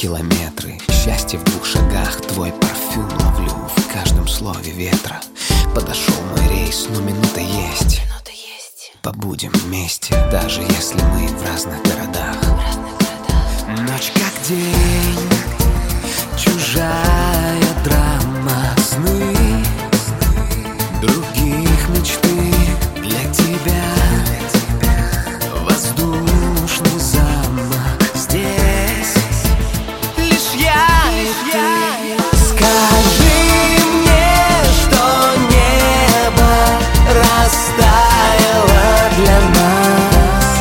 километры, счастье в 2 шагах, твой парфюм ловлю в каждом слове ветра. Подошел мой рейс, но минута есть. Побудем вместе, даже если мы в разных городах. Ночь как день, чужая драма, сны других мечты для тебя. Воздушный замок здесь, лишь я и ты. Скажи мне, что небо растаяло для нас.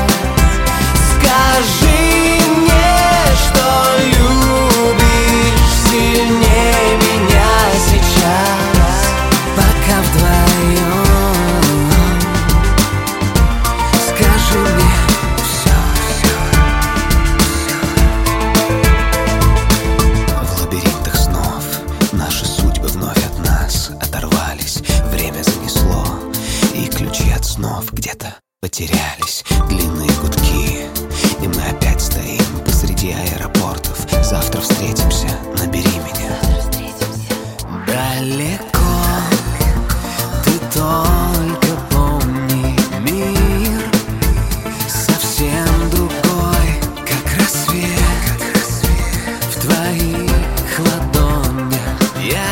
Скажи мне, что любишь сильнее меня сейчас, пока вдвоем. Скажи мне все. В лабиринтах снов наши судьбы вновь от нас оторвались. Время занесло, и ключи от снов где-то потерялись. Длинные гудки, и мы опять стоим посреди аэропортов. Завтра встретимся, набери меня. Далеко, ты только помни, мир совсем другой, как рассвет. В твоих ладонях я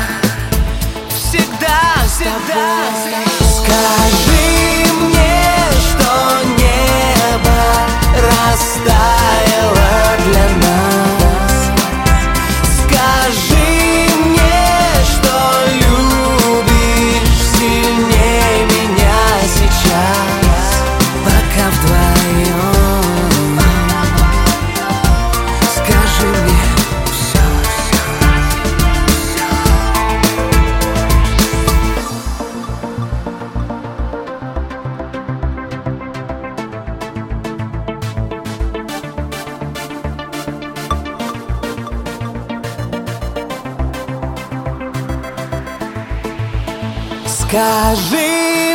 всегда с тобой. Скажи мне, что небо растаяло для нас. Скажи мне, что любишь сильнее меня сейчас, пока вдвоем. Скажи мне все. Скажи